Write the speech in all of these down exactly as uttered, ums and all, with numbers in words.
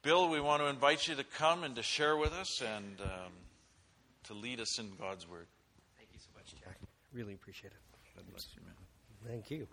Bill, we want to invite you to come and to share with us and um, to lead us in God's Word. Thank you so much, Jack. Really appreciate it. God bless you, man. Thank you.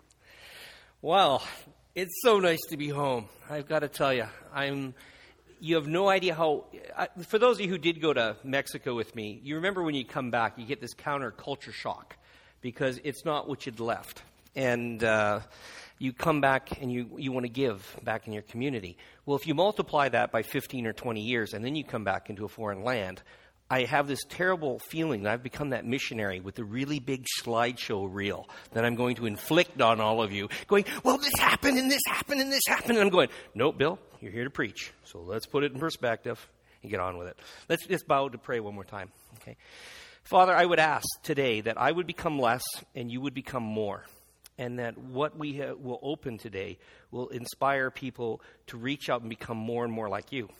Well, it's so nice to be home. I've got to tell you, I'm. You have no idea how. I, for those of you who did go to Mexico with me, you remember when you come back, you get this counter-culture shock because it's not what you'd left, and uh, you come back and you you want to give back in your community. Well, if you multiply that by fifteen or twenty years, and then you come back into a foreign land, I have this terrible feeling that I've become that missionary with the really big slideshow reel that I'm going to inflict on all of you, going, well, this happened, and this happened, and this happened. And I'm going, no, Bill, you're here to preach. So let's put it in perspective and get on with it. Let's just bow to pray one more time. Okay, Father, I would ask today that I would become less and you would become more, and that what we ha- will open today will inspire people to reach out and become more and more like you.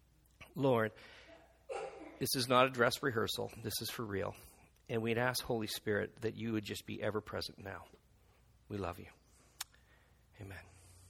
Lord, this is not a dress rehearsal. This is for real. And we'd ask, Holy Spirit, that you would just be ever present now. We love you. Amen.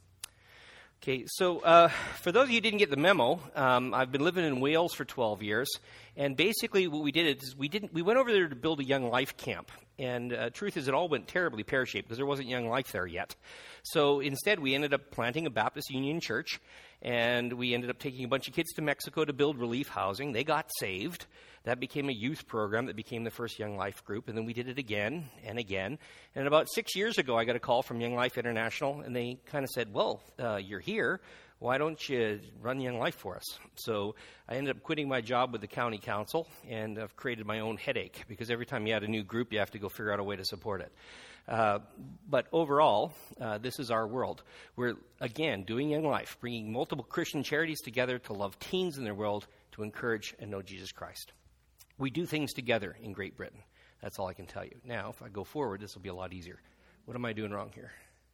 Okay, so uh, for those of you who didn't get the memo, um, I've been living in Wales for twelve years. And basically what we did is we didn't we went over there to build a Young Life camp. And uh, truth is, it all went terribly pear-shaped because there wasn't Young Life there yet. So instead, we ended up planting a Baptist Union church. And we ended up taking a bunch of kids to Mexico to build relief housing. They got saved. That became a youth program that became the first Young Life group. And then we did it again and again. And about six years ago, I got a call from Young Life International. And they kind of said, well, uh, you're here. Why don't you run Young Life for us? So I ended up quitting my job with the county council. And I've created my own headache. Because every time you add a new group, you have to go figure out a way to support it. Uh, but overall, uh, this is our world. We're, again, doing Young Life, bringing multiple Christian charities together to love teens in their world, to encourage and know Jesus Christ. We do things together in Great Britain. That's all I can tell you. Now, if I go forward, this will be a lot easier. What am I doing wrong here?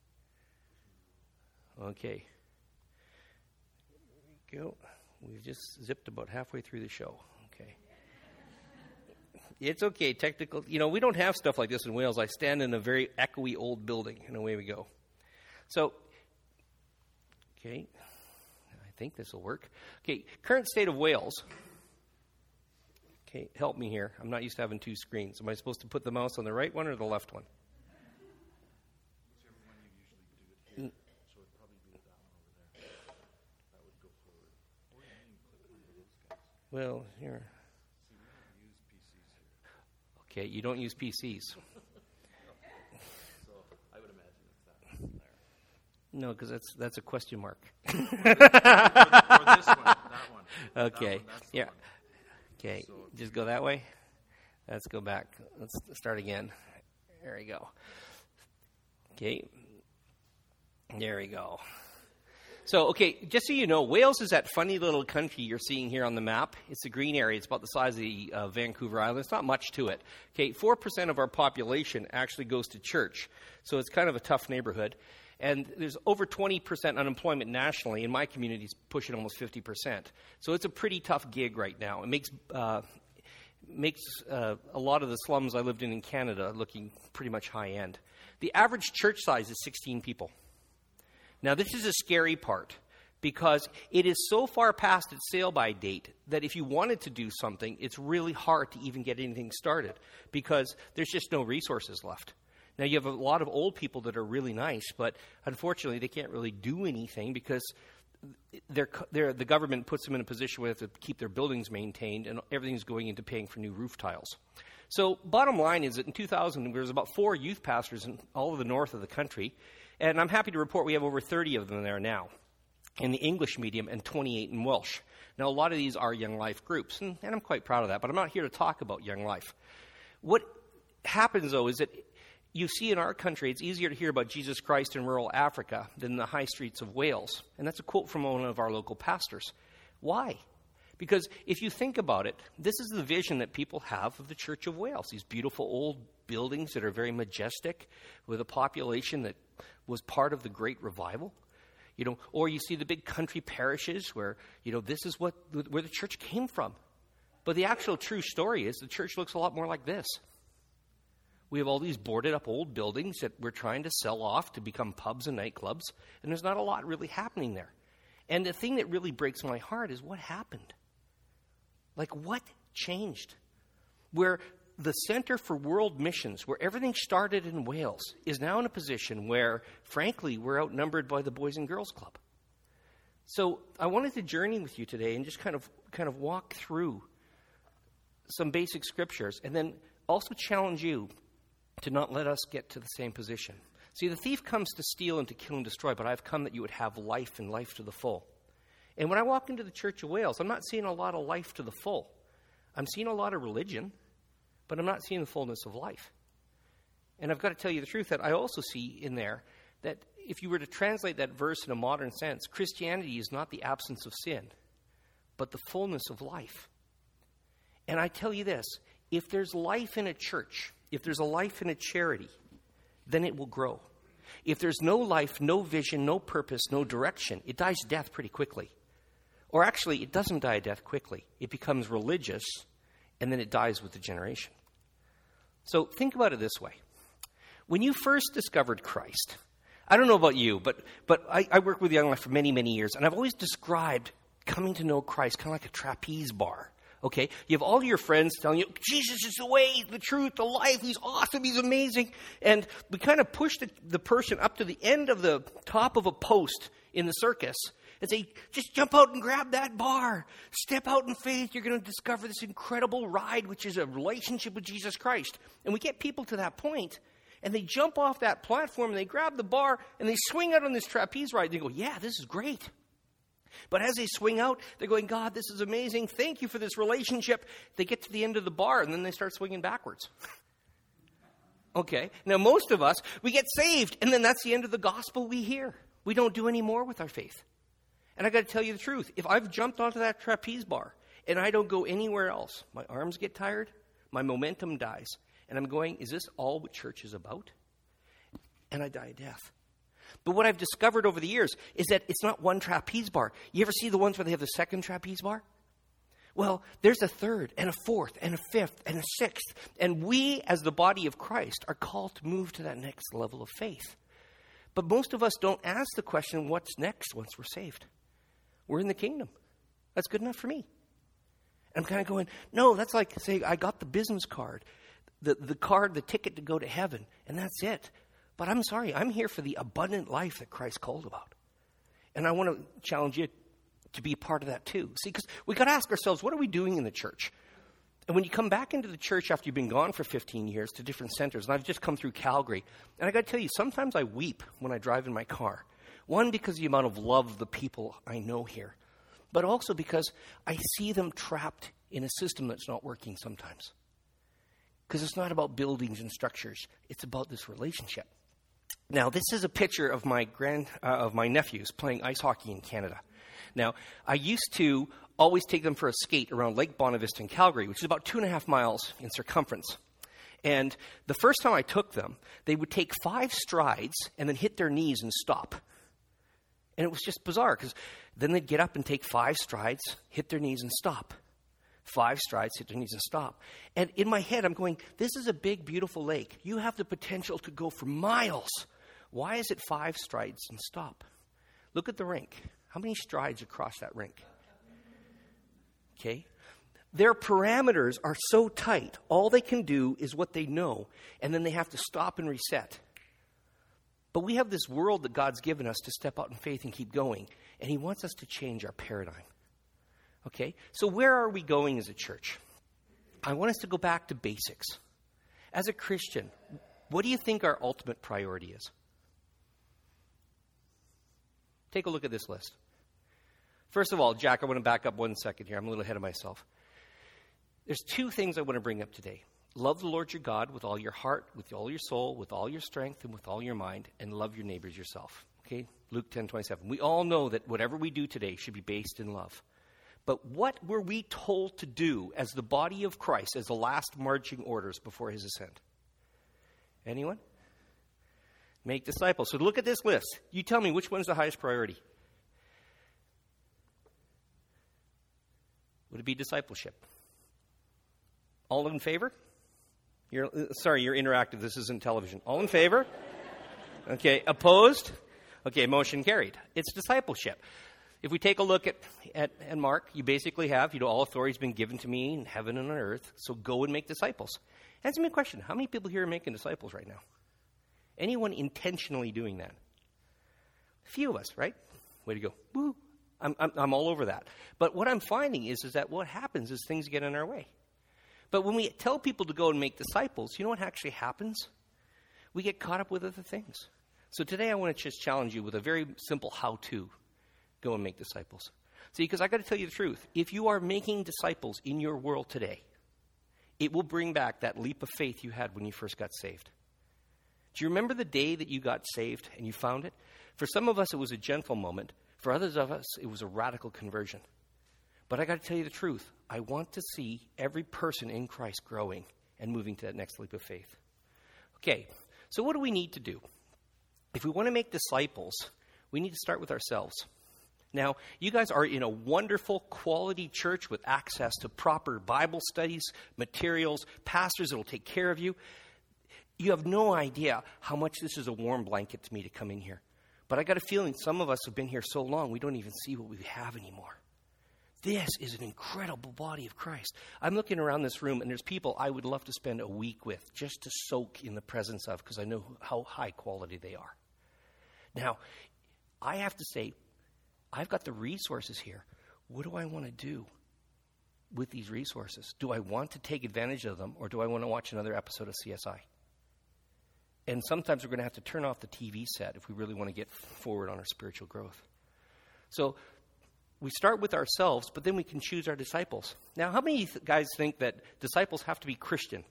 Okay. There we go. We've just zipped about halfway through the show. Okay. It's okay, technical. You know, we don't have stuff like this in Wales. I stand in a very echoey old building, and away we go. So, okay, I think this will work. Okay, current state of Wales. Okay, help me here. I'm not used to having two screens. Am I supposed to put the mouse on the right one or the left one? Whichever one you usually do it here. So it'd probably be that one over there. That would go forward. Or you can click on those guys. Well, here. Okay, you don't use P Cs. So I would imagine it's that one there. No, because that's that's a question mark. for, the, for this one, that one. Okay, That one, that's the yeah. one. Okay, So just go that way. Let's go back. Let's start again. There we go. Okay, there we go. So, okay, just so you know, Wales is that funny little country you're seeing here on the map. It's a green area. It's about the size of the uh, Vancouver Island. It's not much to it. Okay, four percent of our population actually goes to church. So it's kind of a tough neighborhood. And there's over twenty percent unemployment nationally. In my community, it's pushing almost fifty percent. So it's a pretty tough gig right now. It makes uh, makes uh, a lot of the slums I lived in in Canada looking pretty much high end. The average church size is sixteen people. Now, this is a scary part because it is so far past its sale-by date that if you wanted to do something, it's really hard to even get anything started because there's just no resources left. Now, you have a lot of old people that are really nice, but unfortunately, they can't really do anything because they're, they're, the government puts them in a position where they have to keep their buildings maintained and everything's going into paying for new roof tiles. So bottom line is that in two thousand, there was about four youth pastors in all of the north of the country. And I'm happy to report we have over thirty of them there now in the English medium and twenty-eight in Welsh. Now, a lot of these are Young Life groups, and, and I'm quite proud of that, but I'm not here to talk about Young Life. What happens, though, is that you see in our country, it's easier to hear about Jesus Christ in rural Africa than the high streets of Wales. And that's a quote from one of our local pastors. Why? Because if you think about it, this is the vision that people have of the Church of Wales, these beautiful old buildings that are very majestic with a population that was part of the Great Revival. You know, or you see the big country parishes where, you know, this is what where the church came from. But the actual true story is the church looks a lot more like this. We have all these boarded up old buildings that we're trying to sell off to become pubs and nightclubs, and there's not a lot really happening there. And the thing that really breaks my heart is what happened. Like, what changed? Where the Center for World Missions, where everything started in Wales, is now in a position where, frankly, we're outnumbered by the Boys and Girls Club. So I wanted to journey with you today and just kind of kind of walk through some basic scriptures, and then also challenge you to not let us get to the same position. See, the thief comes to steal and to kill and destroy, but I've come that you would have life and life to the full. And when I walk into the Church of Wales, I'm not seeing a lot of life to the full. I'm seeing a lot of religion, but I'm not seeing the fullness of life. And I've got to tell you the truth that I also see in there that if you were to translate that verse in a modern sense, Christianity is not the absence of sin, but the fullness of life. And I tell you this, if there's life in a church, if there's a life in a charity, then it will grow. If there's no life, no vision, no purpose, no direction, it dies a death pretty quickly. Or actually, it doesn't die a death quickly. It becomes religious, and then it dies with the generation. So think about it this way. When you first discovered Christ, I don't know about you, but but I, I worked with Young Life for many, many years, and I've always described coming to know Christ kind of like a trapeze bar. Okay, you have all your friends telling you, Jesus is the way, the truth, the life, he's awesome, he's amazing. And we kind of push the, the person up to the end of the top of a post in the circus and say, just jump out and grab that bar. Step out in faith. You're going to discover this incredible ride, which is a relationship with Jesus Christ. And we get people to that point, and they jump off that platform, and they grab the bar, and they swing out on this trapeze ride. And they go, yeah, this is great. But as they swing out, they're going, God, this is amazing. Thank you for this relationship. They get to the end of the bar, and then they start swinging backwards. Okay. Now, most of us, we get saved, and then that's the end of the gospel we hear. We don't do any more with our faith. And I got to tell you the truth. If I've jumped onto that trapeze bar, and I don't go anywhere else, my arms get tired, my momentum dies, and I'm going, is this all what church is about? And I die a death. But what I've discovered over the years is that it's not one trapeze bar. You ever see the ones where they have the second trapeze bar? Well, there's a third and a fourth and a fifth and a sixth. And we, as the body of Christ, are called to move to that next level of faith. But most of us don't ask the question, what's next once we're saved? We're in the kingdom. That's good enough for me. And I'm kind of going, no, that's like saying I got the business card, the, the card, the ticket to go to heaven, and that's it. But I'm sorry, I'm here for the abundant life that Christ called about. And I want to challenge you to be a part of that too. See, because we got to ask ourselves, what are we doing in the church? And when you come back into the church after you've been gone for fifteen years to different centers, and I've just come through Calgary, and I got to tell you, sometimes I weep when I drive in my car. One, because of the amount of love of the people I know here, but also because I see them trapped in a system that's not working sometimes. Because it's not about buildings and structures. It's about this relationship. Now, this is a picture of my grand uh, of my nephews playing ice hockey in Canada. Now, I used to always take them for a skate around Lake Bonavista in Calgary, which is about two and a half miles in circumference. And the first time I took them, they would take five strides and then hit their knees and stop. And it was just bizarre, because then they'd get up and take five strides, hit their knees and stop. Five strides, hit their knees and stop. And in my head, I'm going, this is a big, beautiful lake. You have the potential to go for miles. Why is it five strides and stop? Look at the rink. How many strides across that rink? Okay. Their parameters are so tight. All they can do is what they know, and then they have to stop and reset. But we have this world that God's given us to step out in faith and keep going, and he wants us to change our paradigm. Okay? So where are we going as a church? I want us to go back to basics. As a Christian, what do you think our ultimate priority is? Take a look at this list. First of all, Jack, I want to back up one second here. I'm a little ahead of myself. There's two things I want to bring up today. Love the Lord your God with all your heart, with all your soul, with all your strength, and with all your mind, and love your neighbors yourself. Okay? Luke ten twenty-seven. We all know that whatever we do today should be based in love. But what were we told to do as the body of Christ, as the last marching orders before his ascent? Anyone? Make disciples. So look at this list. You tell me which one's the highest priority. Would it be discipleship? All in favor? You're, sorry, you're interactive. This isn't television. All in favor? Okay. Opposed? Okay, motion carried. It's discipleship. If we take a look at, at, at Mark, you basically have, you know, all authority has been given to me in heaven and on earth, so go and make disciples. Answer me a question. How many people here are making disciples right now? Anyone intentionally doing that? A few of us, right? Way to go. Woo. I'm, I'm, I'm all over that. But what I'm finding is, is that what happens is things get in our way. But when we tell people to go and make disciples, you know what actually happens? We get caught up with other things. So today I want to just challenge you with a very simple how-to. Go and make disciples. See, because I got to tell you the truth. If you are making disciples in your world today, it will bring back that leap of faith you had when you first got saved. Do you remember the day that you got saved and you found it? For some of us, it was a gentle moment. For others of us, it was a radical conversion. But I got to tell you the truth. I want to see every person in Christ growing and moving to that next leap of faith. Okay, so what do we need to do? If we want to make disciples, we need to start with ourselves. Now, you guys are in a wonderful quality church with access to proper Bible studies, materials, pastors that will take care of you. You have no idea how much this is a warm blanket to me to come in here. But I got a feeling some of us have been here so long, we don't even see what we have anymore. This is an incredible body of Christ. I'm looking around this room, and there's people I would love to spend a week with just to soak in the presence of, because I know how high quality they are. Now, I have to say, I've got the resources here. What do I want to do with these resources? Do I want to take advantage of them, or do I want to watch another episode of C S I? And sometimes we're going to have to turn off the T V set if we really want to get forward on our spiritual growth. So we start with ourselves, but then we can choose our disciples. Now, how many th- guys think that disciples have to be Christian?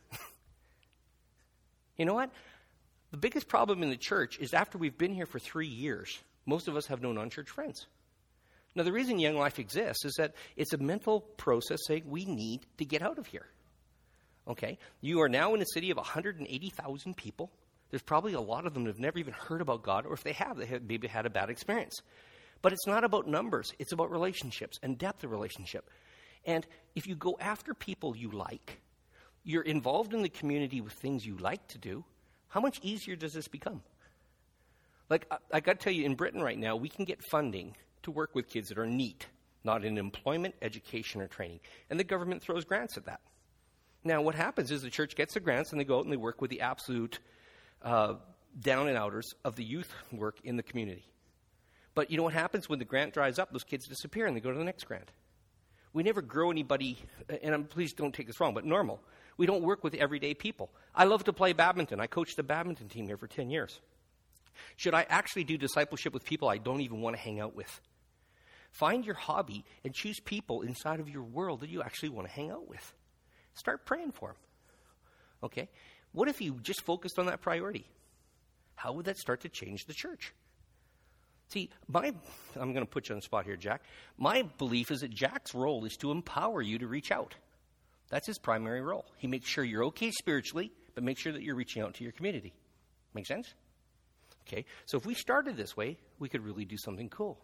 You know what? The biggest problem in the church is after we've been here for three years, most of us have no non-church friends. Now, the reason Young Life exists is that it's a mental process saying we need to get out of here. Okay? You are now in a city of one hundred eighty thousand people. There's probably a lot of them that have never even heard about God, or if they have, they have maybe had a bad experience. But it's not about numbers. It's about relationships and depth of relationship. And if you go after people you like, you're involved in the community with things you like to do, how much easier does this become? Like, I, I got to tell you, in Britain right now, we can get funding to work with kids that are NEET, not in employment, education, or training. And the government throws grants at that. Now, what happens is the church gets the grants, and they go out and they work with the absolute uh, down and outers of the youth work in the community. But you know what happens when the grant dries up? Those kids disappear, and they go to the next grant. We never grow anybody, and I'm, please don't take this wrong, but normal. We don't work with everyday people. I love to play badminton. I coached the badminton team here for ten years. Should I actually do discipleship with people I don't even want to hang out with? Find your hobby and choose people inside of your world that you actually want to hang out with. Start praying for them. Okay? What if you just focused on that priority? How would that start to change the church? See, my, I'm going to put you on the spot here, Jack. My belief is that Jack's role is to empower you to reach out. That's his primary role. He makes sure you're okay spiritually, but make sure that you're reaching out to your community. Make sense? Okay, so if we started this way, we could really do something cool.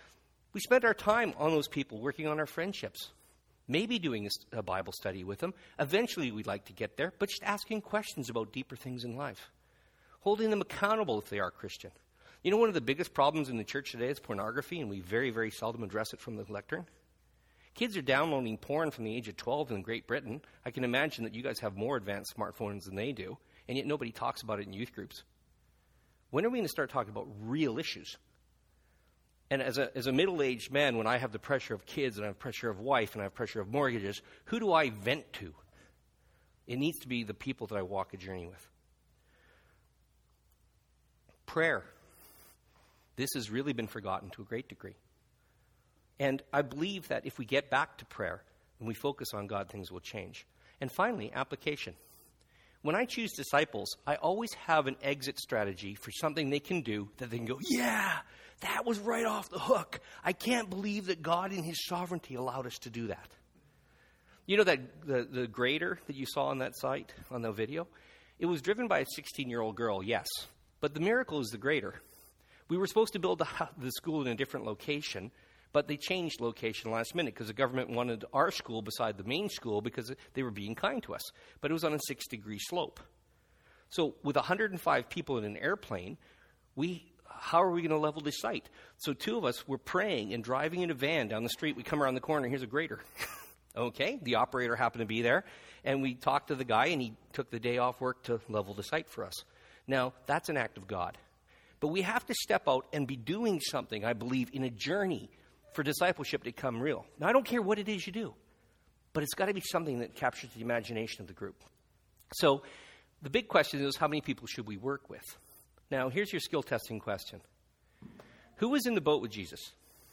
We spent our time on those people, working on our friendships, maybe doing a, a Bible study with them. Eventually, we'd like to get there, but just asking questions about deeper things in life. Holding them accountable if they are Christian. You know, one of the biggest problems in the church today is pornography, and we very, very seldom address it from the lectern. Kids are downloading porn from the age of twelve in Great Britain. I can imagine that you guys have more advanced smartphones than they do, and yet nobody talks about it in youth groups. When are we going to start talking about real issues? And as a, as a middle-aged man, when I have the pressure of kids and I have pressure of wife and I have pressure of mortgages, who do I vent to? It needs to be the people that I walk a journey with. Prayer. This has really been forgotten to a great degree. And I believe that if we get back to prayer and we focus on God, things will change. And finally, application. When I choose disciples, I always have an exit strategy for something they can do that they can go, yeah, that was right off the hook. I can't believe that God in his sovereignty allowed us to do that. You know that the, the grader that you saw on that site, on the video? It was driven by a sixteen-year-old girl, yes. But the miracle is the grader. We were supposed to build the, the school in a different location, but they changed location last minute because the government wanted our school beside the main school because they were being kind to us. But it was on a six-degree slope. So with one hundred five people in an airplane, we how are we going to level this site? So two of us were praying and driving in a van down the street. We come around the corner, here's a grader. Okay, the operator happened to be there, and we talked to the guy, and he took the day off work to level the site for us. Now, that's an act of God. But we have to step out and be doing something, I believe, in a journey for discipleship to become real. Now, I don't care what it is you do, but it's got to be something that captures the imagination of the group. So the big question is, how many people should we work with? Now, here's your skill testing question. Who was in the boat with Jesus?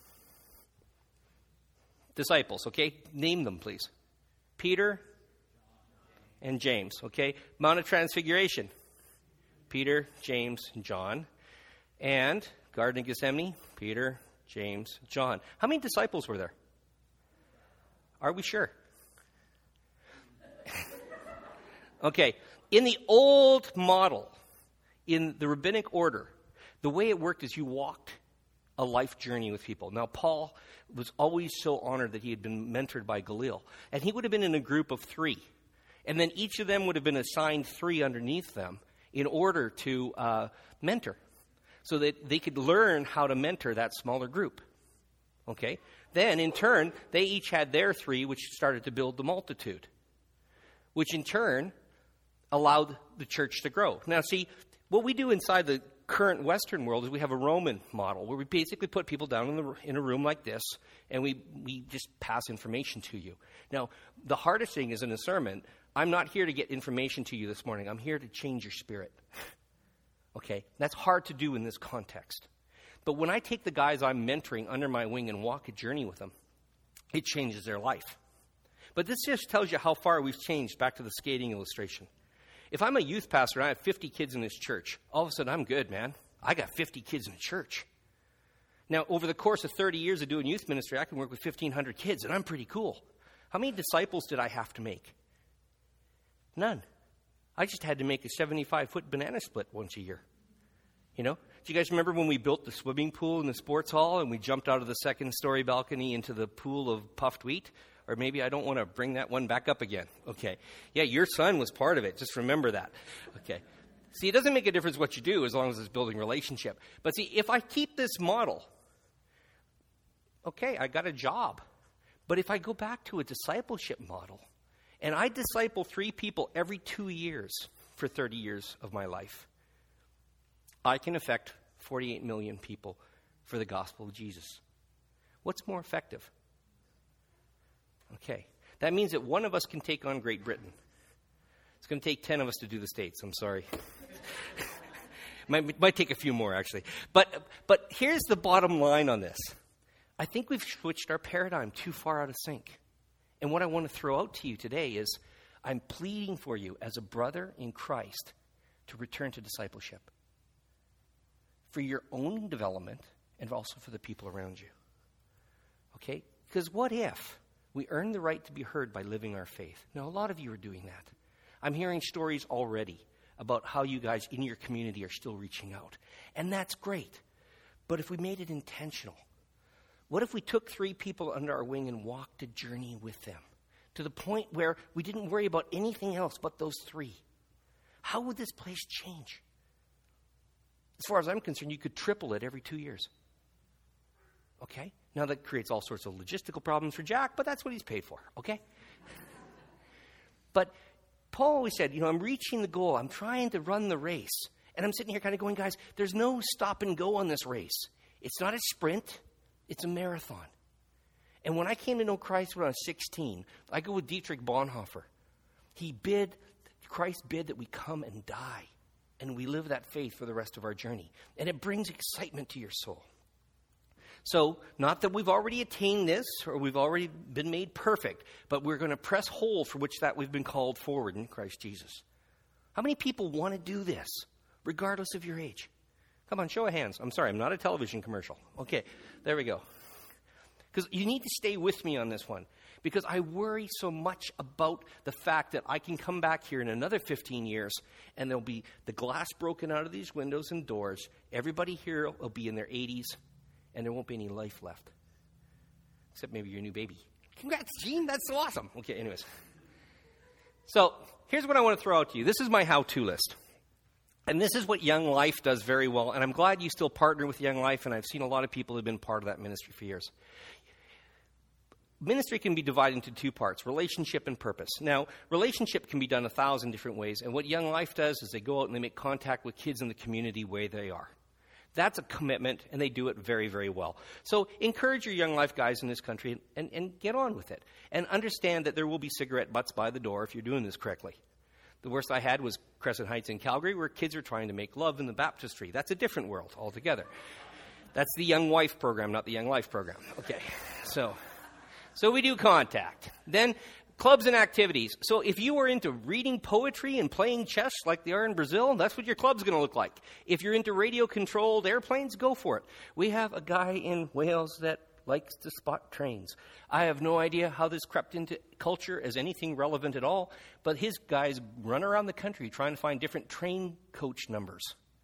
Disciples, okay? Name them, please. Peter and James, okay? Mount of Transfiguration. Peter, James, and John. And Garden of Gethsemane, Peter, James, John. How many disciples were there? Are we sure? Okay, in the old model, in the rabbinic order, the way it worked is you walked a life journey with people. Now, Paul was always so honored that he had been mentored by Gamaliel, and he would have been in a group of three. And then each of them would have been assigned three underneath them in order to uh, mentor, so that they could learn how to mentor that smaller group. Okay? Then, in turn, they each had their three, which started to build the multitude, which in turn allowed the church to grow. Now, see, what we do inside the current Western world is we have a Roman model where we basically put people down in, the, in a room like this, and we, we just pass information to you. Now, the hardest thing is in a sermon, I'm not here to get information to you this morning. I'm here to change your spirit. Okay? That's hard to do in this context. But when I take the guys I'm mentoring under my wing and walk a journey with them, it changes their life. But this just tells you how far we've changed, back to the skating illustration. If I'm a youth pastor and I have fifty kids in this church, all of a sudden I'm good, man. I got fifty kids in the church. Now, over the course of thirty years of doing youth ministry, I can work with fifteen hundred kids, and I'm pretty cool. How many disciples did I have to make? None. I just had to make a seventy-five foot banana split once a year. You know? Do you guys remember when we built the swimming pool in the sports hall and we jumped out of the second story balcony into the pool of puffed wheat? Or maybe I don't want to bring that one back up again. Okay. Yeah, your son was part of it. Just remember that. Okay. See, it doesn't make a difference what you do as long as it's building relationship. But see, if I keep this model, okay, I got a job. But if I go back to a discipleship model, and I disciple three people every two years for thirty years of my life, I can affect forty-eight million people for the gospel of Jesus. What's more effective? Okay. That means that one of us can take on Great Britain. It's going to take ten of us to do the States. I'm sorry. might, might take a few more, actually. But, but here's the bottom line on this. I think we've switched our paradigm too far out of sync. And what I want to throw out to you today is I'm pleading for you as a brother in Christ to return to discipleship for your own development and also for the people around you. Okay? Because what if we earn the right to be heard by living our faith? Now, a lot of you are doing that. I'm hearing stories already about how you guys in your community are still reaching out. And that's great. But if we made it intentional, what if we took three people under our wing and walked a journey with them to the point where we didn't worry about anything else but those three? How would this place change? As far as I'm concerned, you could triple it every two years. Okay? Now, that creates all sorts of logistical problems for Jack, but that's what he's paid for, okay? But Paul always said, you know, I'm reaching the goal. I'm trying to run the race. And I'm sitting here kind of going, guys, there's no stop and go on this race. It's not a sprint. It's a marathon. And when I came to know Christ when I was sixteen, I go with Dietrich Bonhoeffer. He bid, Christ bid that we come and die. And we live that faith for the rest of our journey. And it brings excitement to your soul. So, not that we've already attained this or we've already been made perfect, but we're going to press hold for which that we've been called forward in Christ Jesus. How many people want to do this, regardless of your age? Come on, show of hands. I'm sorry, I'm not a television commercial. Okay, there we go. Because you need to stay with me on this one. Because I worry so much about the fact that I can come back here in another fifteen years and there'll be the glass broken out of these windows and doors. Everybody here will be in their eighties and there won't be any life left. Except maybe your new baby. Congrats, Gene. That's so awesome. Okay, anyways. So here's what I want to throw out to you. This is my how-to list. And this is what Young Life does very well. And I'm glad you still partner with Young Life, and I've seen a lot of people who have been part of that ministry for years. Ministry can be divided into two parts, relationship and purpose. Now, relationship can be done a thousand different ways, and what Young Life does is they go out and they make contact with kids in the community where they are. That's a commitment, and they do it very, very well. So encourage your Young Life guys in this country and, and get on with it. And understand that there will be cigarette butts by the door if you're doing this correctly. The worst I had was Crescent Heights in Calgary, where kids are trying to make love in the baptistry. That's a different world altogether. That's the Young Wife program, not the Young Life program. Okay, so... So we do contact. Then clubs and activities. So if you are into reading poetry and playing chess like they are in Brazil, that's what your club's going to look like. If you're into radio-controlled airplanes, go for it. We have a guy in Wales that likes to spot trains. I have no idea how this crept into culture as anything relevant at all, but his guys run around the country trying to find different train coach numbers.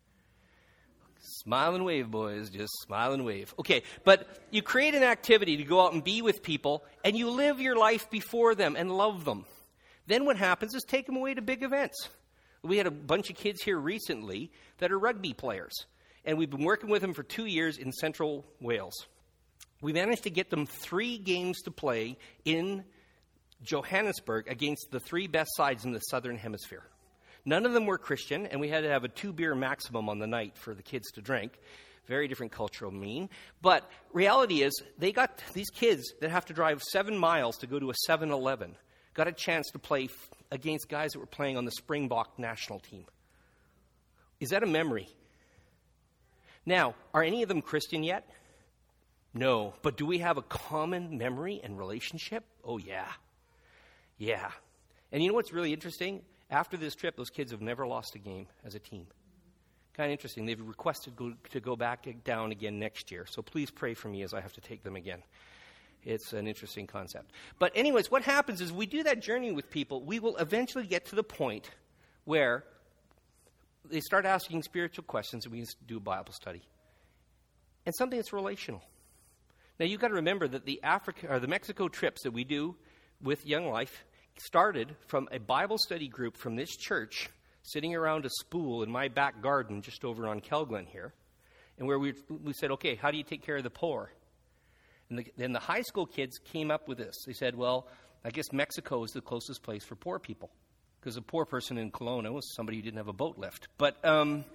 Smile and wave, boys. Just smile and wave. Okay, but you create an activity to go out and be with people, and you live your life before them and love them. Then what happens is take them away to big events. We had a bunch of kids here recently that are rugby players, and we've been working with them for two years in Central Wales. We managed to get them three games to play in Johannesburg against the three best sides in the Southern Hemisphere. None of them were Christian, and we had to have a two-beer maximum on the night for the kids to drink. Very different cultural mean. But reality is, they got these kids that have to drive seven miles to go to a seven eleven, got a chance to play f- against guys that were playing on the Springbok national team. Is that a memory? Now, are any of them Christian yet? No. But do we have a common memory and relationship? Oh, yeah. Yeah. And you know what's really interesting? After this trip, those kids have never lost a game as a team. Kind of interesting. They've requested go, to go back down again next year. So please pray for me as I have to take them again. It's an interesting concept. But anyways, what happens is we do that journey with people. We will eventually get to the point where they start asking spiritual questions and we can do a Bible study. And something that's relational. Now, you've got to remember that the Africa or the Mexico trips that we do with Young Life started from a Bible study group from this church sitting around a spool in my back garden just over on Kelglen here, and where we we said, okay, how do you take care of the poor? And the, then the high school kids came up with this. They said, well, I guess Mexico is the closest place for poor people, because a poor person in Kelowna was somebody who didn't have a boat lift. But um,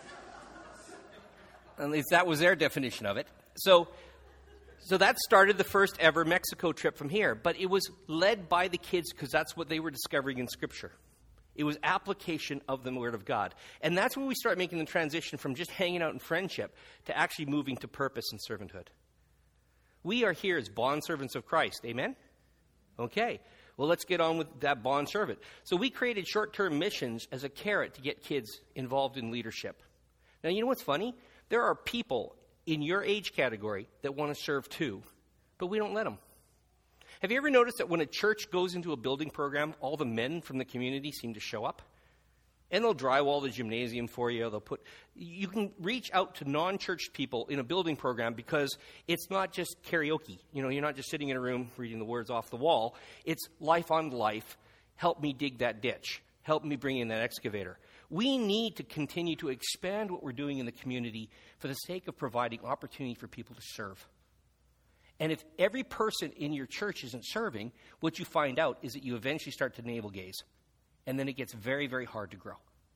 at least that was their definition of it. So So that started the first ever Mexico trip from here. But it was led by the kids because that's what they were discovering in Scripture. It was application of the Word of God. And that's when we start making the transition from just hanging out in friendship to actually moving to purpose and servanthood. We are here as bondservants of Christ. Amen? Okay. Well, let's get on with that bondservant. So we created short-term missions as a carrot to get kids involved in leadership. Now, you know what's funny? There are people in your age category that want to serve too, but we don't let them. Have you ever noticed that when a church goes into a building program, all the men from the community seem to show up? And they'll drywall the gymnasium for you. They'll put. You can reach out to non-church people in a building program because it's not just karaoke. You know, you're not just sitting in a room reading the words off the wall. It's life on life. Help me dig that ditch. Help me bring in that excavator. We need to continue to expand what we're doing in the community for the sake of providing opportunity for people to serve. And if every person in your church isn't serving, what you find out is that you eventually start to navel gaze. And then it gets very, very hard to grow.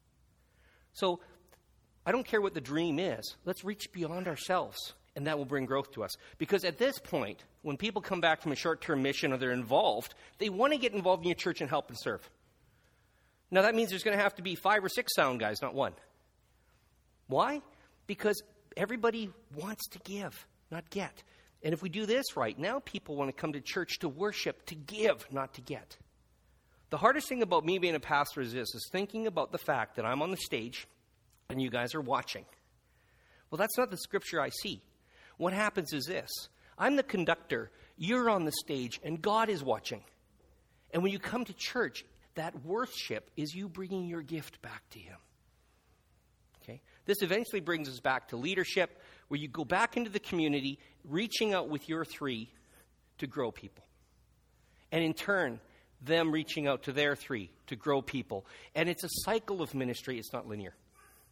So I don't care what the dream is. Let's reach beyond ourselves, and that will bring growth to us. Because at this point, when people come back from a short-term mission or they're involved, they want to get involved in your church and help and serve. Now, that means there's going to have to be five or six sound guys, not one. Why? Because everybody wants to give, not get. And if we do this right, now people want to come to church to worship, to give, not to get. The hardest thing about me being a pastor is this, is thinking about the fact that I'm on the stage and you guys are watching. Well, that's not the scripture I see. What happens is this. I'm the conductor, you're on the stage, and God is watching. And when you come to church, that worship is you bringing your gift back to him. Okay? This eventually brings us back to leadership, where you go back into the community, reaching out with your three to grow people. And in turn, them reaching out to their three to grow people. And it's a cycle of ministry. It's not linear.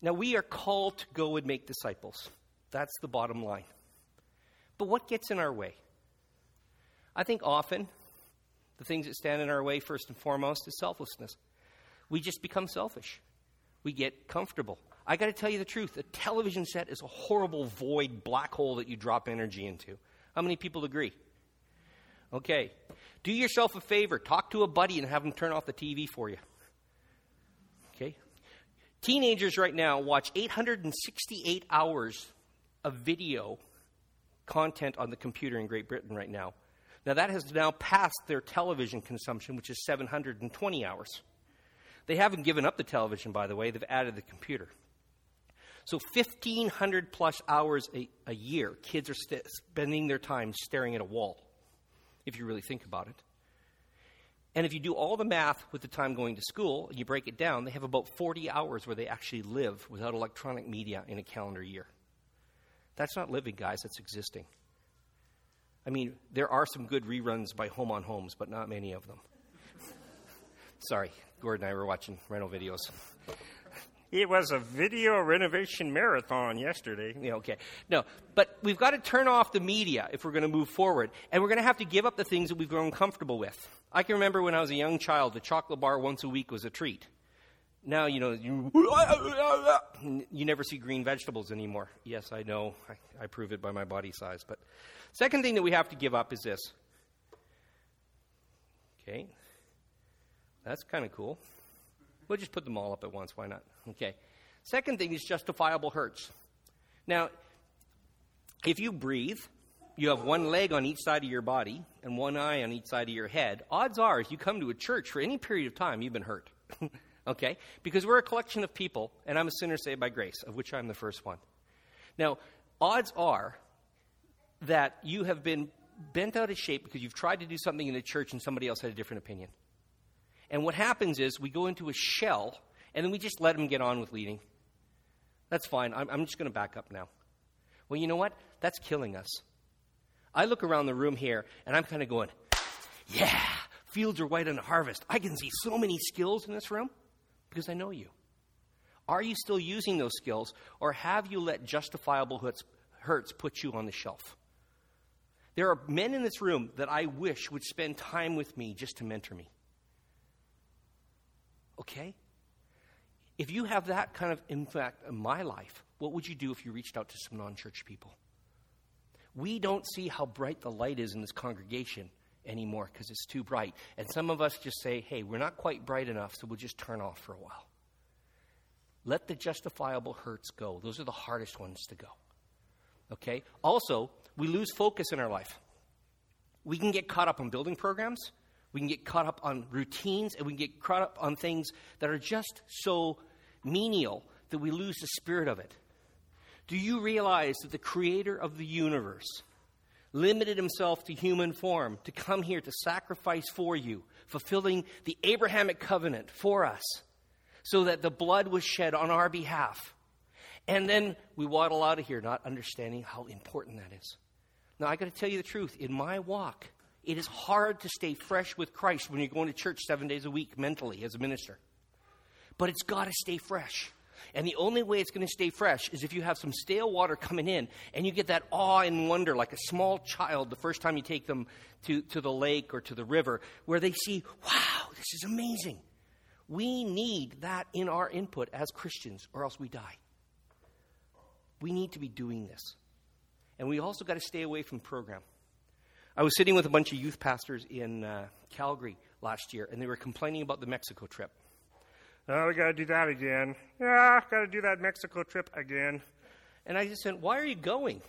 Now, we are called to go and make disciples. That's the bottom line. But what gets in our way? I think often the things that stand in our way, first and foremost, is selflessness. We just become selfish. We get comfortable. I got to tell you the truth. A television set is a horrible void black hole that you drop energy into. How many people agree? Okay. Do yourself a favor. Talk to a buddy and have them turn off the T V for you. Okay. Teenagers right now watch eight hundred sixty-eight hours of video content on the computer in Great Britain right now. Now, that has now passed their television consumption, which is seven hundred twenty hours. They haven't given up the television, by the way. They've added the computer. So fifteen hundred plus hours a, a year, kids are st- spending their time staring at a wall, if you really think about it. And if you do all the math with the time going to school, and you break it down, they have about forty hours where they actually live without electronic media in a calendar year. That's not living, guys. That's existing. I mean, there are some good reruns by Home on Homes, but not many of them. Sorry, Gordon and I were watching rental videos. It was a video renovation marathon yesterday. Yeah, okay. No, but we've got to turn off the media if we're going to move forward. And we're going to have to give up the things that we've grown comfortable with. I can remember when I was a young child, the chocolate bar once a week was a treat. Now, you know, you, you never see green vegetables anymore. Yes, I know. I, I prove it by my body size. But second thing that we have to give up is this. Okay. That's kind of cool. We'll just put them all up at once. Why not? Okay. Second thing is justifiable hurts. Now, if you breathe, you have one leg on each side of your body and one eye on each side of your head. Odds are, if you come to a church for any period of time, you've been hurt. Okay? Because we're a collection of people, and I'm a sinner saved by grace, of which I'm the first one. Now, odds are that you have been bent out of shape because you've tried to do something in the church and somebody else had a different opinion. And what happens is we go into a shell, and then we just let them get on with leading. That's fine. I'm, I'm just going to back up now. Well, you know what? That's killing us. I look around the room here, and I'm kind of going, yeah, fields are white on the harvest. I can see so many skills in this room because I know you. Are you still using those skills, or have you let justifiable hurts, hurts put you on the shelf? There are men in this room that I wish would spend time with me just to mentor me. Okay? If you have that kind of impact in my life, what would you do if you reached out to some non-church people? We don't see how bright the light is in this congregation anymore because it's too bright. And some of us just say, hey, we're not quite bright enough, so we'll just turn off for a while. Let the justifiable hurts go. Those are the hardest ones to go. Okay? Also, we lose focus in our life. We can get caught up on building programs. We can get caught up on routines, and we can get caught up on things that are just so menial that we lose the spirit of it. Do you realize that the creator of the universe limited himself to human form to come here to sacrifice for you, fulfilling the Abrahamic covenant for us, so that the blood was shed on our behalf? And then we waddle out of here not understanding how important that is. Now, I got to tell you the truth. In my walk, it is hard to stay fresh with Christ when you're going to church seven days a week mentally as a minister. But it's got to stay fresh. And the only way it's going to stay fresh is if you have some stale water coming in and you get that awe and wonder like a small child the first time you take them to, to the lake or to the river, where they see, wow, this is amazing. We need that in our input as Christians, or else we die. We need to be doing this. And we also got to stay away from program. I was sitting with a bunch of youth pastors in uh, Calgary last year, and they were complaining about the Mexico trip. Oh, we got to do that again. Yeah, got to do that Mexico trip again. And I just said, why are you going?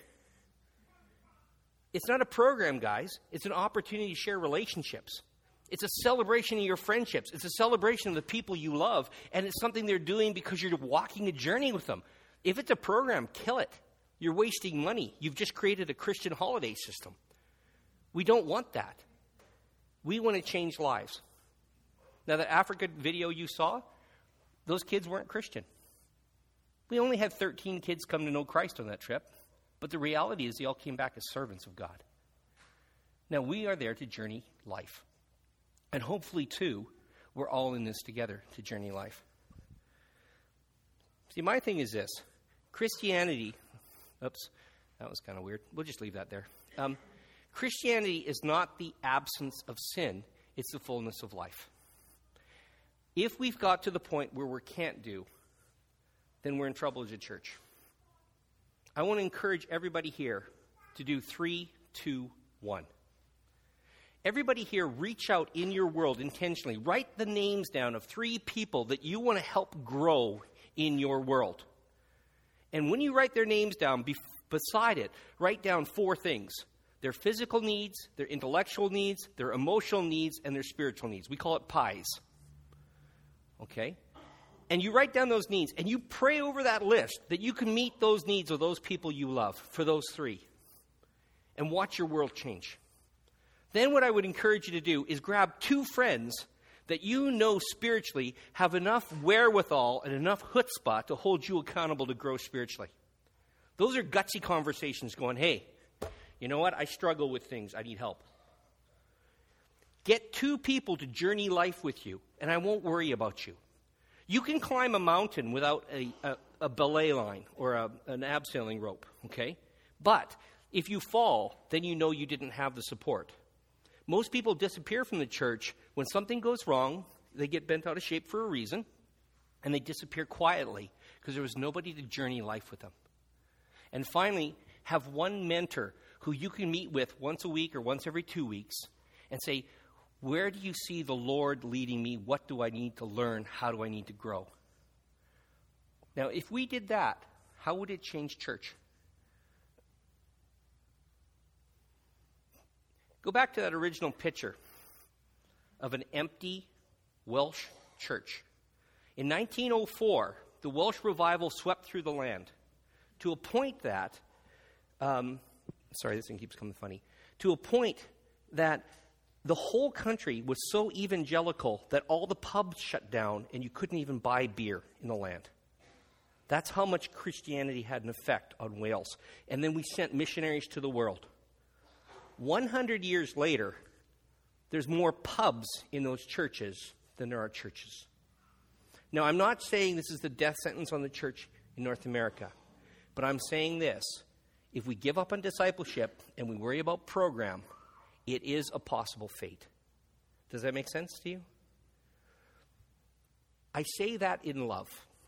It's not a program, guys. It's an opportunity to share relationships. It's a celebration of your friendships. It's a celebration of the people you love, and it's something they're doing because you're walking a journey with them. If it's a program, kill it. You're wasting money. You've just created a Christian holiday system. We don't want that. We want to change lives. Now, that Africa video you saw, those kids weren't Christian. We only had thirteen kids come to know Christ on that trip, but the reality is they all came back as servants of God. Now, we are there to journey life. And hopefully, too, we're all in this together to journey life. See, my thing is this. Christianity, oops, that was kind of weird. We'll just leave that there. Um, Christianity is not the absence of sin. It's the fullness of life. If we've got to the point where we can't do, then we're in trouble as a church. I want to encourage everybody here to do three, two, one. Everybody here, reach out in your world intentionally. Write the names down of three people that you want to help grow in your world. And when you write their names down, be- beside it, write down four things. Their physical needs, their intellectual needs, their emotional needs, and their spiritual needs. We call it pies. Okay? And you write down those needs, and you pray over that list that you can meet those needs of those people you love for those three. And watch your world change. Then what I would encourage you to do is grab two friends that you know spiritually have enough wherewithal and enough chutzpah to hold you accountable to grow spiritually. Those are gutsy conversations going, hey, you know what? I struggle with things. I need help. Get two people to journey life with you, and I won't worry about you. You can climb a mountain without a, a, a belay line or a, an abseiling rope, okay? But if you fall, then you know you didn't have the support. Most people disappear from the church when something goes wrong. They get bent out of shape for a reason, and they disappear quietly because there was nobody to journey life with them. And finally, have one mentor who you can meet with once a week or once every two weeks and say, where do you see the Lord leading me? What do I need to learn? How do I need to grow? Now, if we did that, how would it change church? Go back to that original picture of an empty Welsh church. In nineteen oh four, the Welsh revival swept through the land. To a point that, um, sorry, this thing keeps coming funny, to a point that the whole country was so evangelical that all the pubs shut down and you couldn't even buy beer in the land. That's how much Christianity had an effect on Wales. And then we sent missionaries to the world. one hundred years later, there's more pubs in those churches than there are churches. Now, I'm not saying this is the death sentence on the church in North America, but I'm saying this. If we give up on discipleship and we worry about program, it is a possible fate. Does that make sense to you? I say that in love.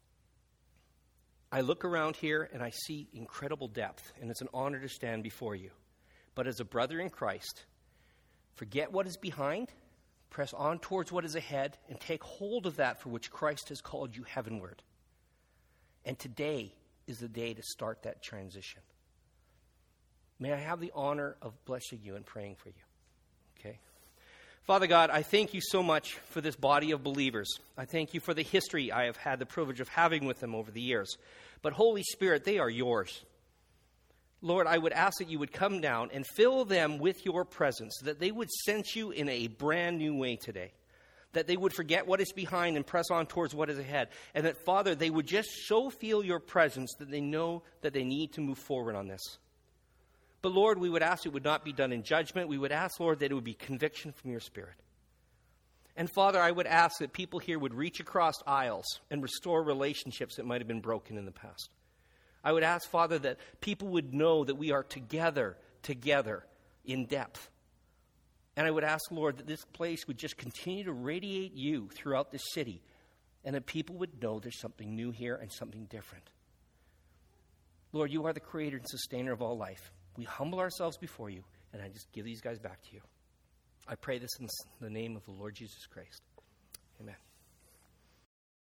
I look around here and I see incredible depth, and it's an honor to stand before you. But as a brother in Christ, forget what is behind, press on towards what is ahead, and take hold of that for which Christ has called you heavenward. And today is the day to start that transition. May I have the honor of blessing you and praying for you. Okay? Father God, I thank you so much for this body of believers. I thank you for the history I have had the privilege of having with them over the years. But Holy Spirit, they are yours. Lord, I would ask that you would come down and fill them with your presence, that they would sense you in a brand new way today, that they would forget what is behind and press on towards what is ahead, and that, Father, they would just so feel your presence that they know that they need to move forward on this. But, Lord, we would ask it would not be done in judgment. We would ask, Lord, that it would be conviction from your Spirit. And, Father, I would ask that people here would reach across aisles and restore relationships that might have been broken in the past. I would ask, Father, that people would know that we are together, together, in depth. And I would ask, Lord, that this place would just continue to radiate you throughout this city, and that people would know there's something new here and something different. Lord, you are the creator and sustainer of all life. We humble ourselves before you, and I just give these guys back to you. I pray this in the name of the Lord Jesus Christ. Amen.